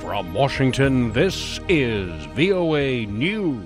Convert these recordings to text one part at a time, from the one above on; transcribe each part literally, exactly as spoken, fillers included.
From Washington, this is V O A News.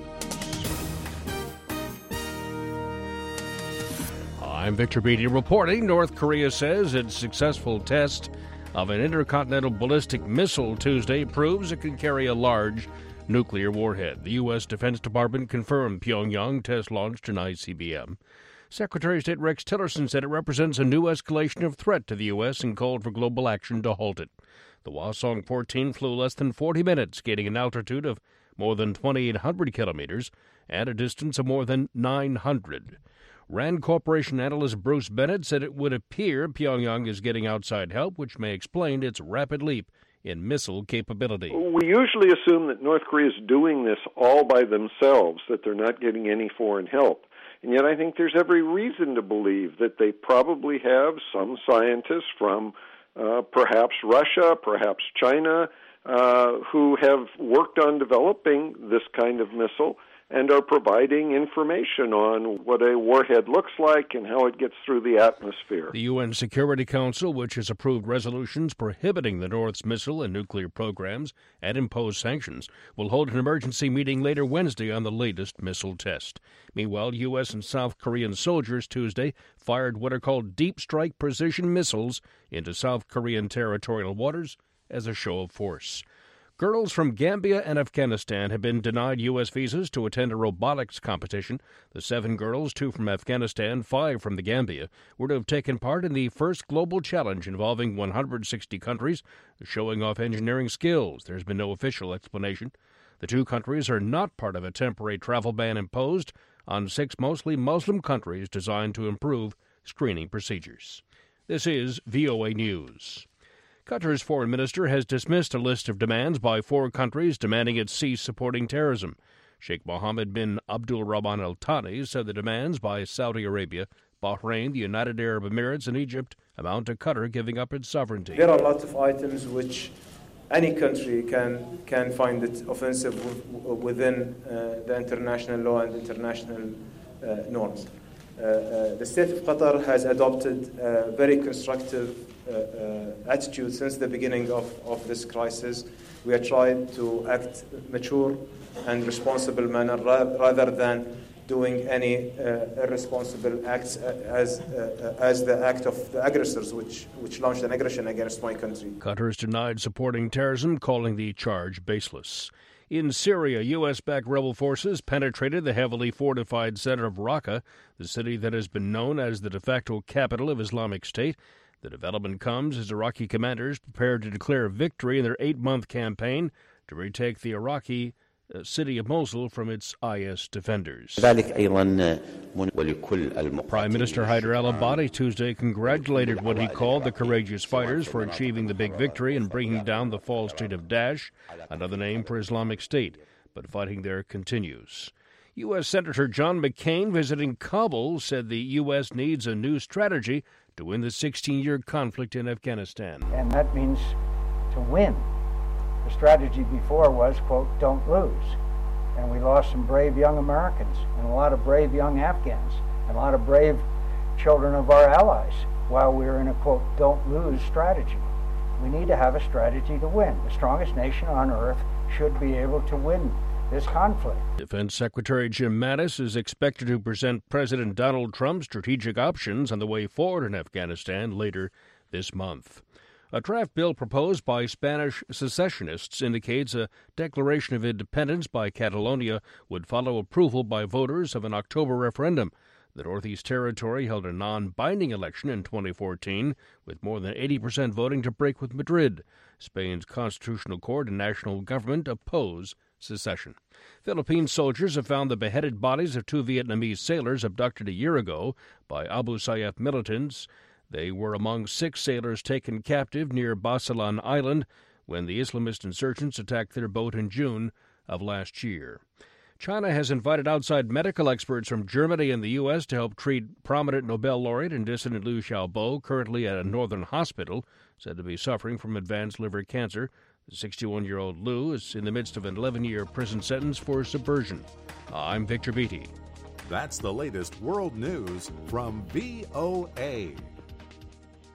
I'm Victor Beatty reporting. North Korea says its successful test of an intercontinental ballistic missile Tuesday proves it can carry a large nuclear warhead. The U S. Defense Department confirmed Pyongyang test launched an I C B M. Secretary of State Rex Tillerson said it represents a new escalation of threat to the U S and called for global action to halt it. The Hwasong fourteen flew less than forty minutes, gaining an altitude of more than twenty-eight hundred kilometers and a distance of more than nine hundred. Rand Corporation analyst Bruce Bennett said it would appear Pyongyang is getting outside help, which may explain its rapid leap in missile capability. We usually assume that North Korea is doing this all by themselves, that they're not getting any foreign help. And yet I think there's every reason to believe that they probably have some scientists from uh, perhaps Russia, perhaps China, uh, who have worked on developing this kind of missile and are providing information on what a warhead looks like and how it gets through the atmosphere. The U N Security Council, which has approved resolutions prohibiting the North's missile and nuclear programs and imposed sanctions, will hold an emergency meeting later Wednesday on the latest missile test. Meanwhile, U S and South Korean soldiers Tuesday fired what are called deep strike precision missiles into South Korean territorial waters as a show of force. Girls from Gambia and Afghanistan have been denied U S visas to attend a robotics competition. The seven girls, two from Afghanistan, five from the Gambia, were to have taken part in the first global challenge involving one hundred sixty countries, showing off engineering skills. There's been no official explanation. The two countries are not part of a temporary travel ban imposed on six mostly Muslim countries designed to improve screening procedures. This is V O A News. Qatar's foreign minister has dismissed a list of demands by four countries demanding it cease supporting terrorism. Sheikh Mohammed bin Abdul Rahman Al Thani said the demands by Saudi Arabia, Bahrain, the United Arab Emirates, and Egypt amount to Qatar giving up its sovereignty. There are lots of items which any country can can find it offensive within uh, the international law and international uh, norms. Uh, uh, the state of Qatar has adopted a very constructive uh, uh, attitude since the beginning of, of this crisis. We are trying to act mature and responsible manner ra- rather than doing any uh, irresponsible acts as uh, as the act of the aggressors which, which launched an aggression against my country. Qatar has denied supporting terrorism, calling the charge baseless. In Syria, U S-backed rebel forces penetrated the heavily fortified center of Raqqa, the city that has been known as the de facto capital of Islamic State. The development comes as Iraqi commanders prepare to declare victory in their eight-month campaign to retake the Iraqi uh, city of Mosul from its I S defenders. Prime Minister Haider al-Abadi Tuesday congratulated what he called the courageous fighters for achieving the big victory and bringing down the false state of Daesh, another name for Islamic State, but fighting there continues. U S. Senator John McCain visiting Kabul said the U S needs a new strategy to win the sixteen-year conflict in Afghanistan. And that means to win. The strategy before was, quote, don't lose. And we lost some brave young Americans and a lot of brave young Afghans and a lot of brave children of our allies while we were in a, quote, don't lose strategy. We need to have a strategy to win. The strongest nation on earth should be able to win this conflict. Defense Secretary Jim Mattis is expected to present President Donald Trump strategic options on the way forward in Afghanistan later this month. A draft bill proposed by Spanish secessionists indicates a declaration of independence by Catalonia would follow approval by voters of an October referendum. The Northeast Territory held a non-binding election in twenty fourteen, with more than eighty percent voting to break with Madrid. Spain's constitutional court and national government oppose secession. Philippine soldiers have found the beheaded bodies of two Vietnamese sailors abducted a year ago by Abu Sayyaf militants. They were among six sailors taken captive near Basilan Island when the Islamist insurgents attacked their boat in June of last year. China has invited outside medical experts from Germany and the U S to help treat prominent Nobel laureate and dissident Liu Xiaobo, currently at a northern hospital, said to be suffering from advanced liver cancer. The sixty-one-year-old Liu is in the midst of an eleven-year prison sentence for subversion. I'm Victor Beatty. That's the latest world news from V O A.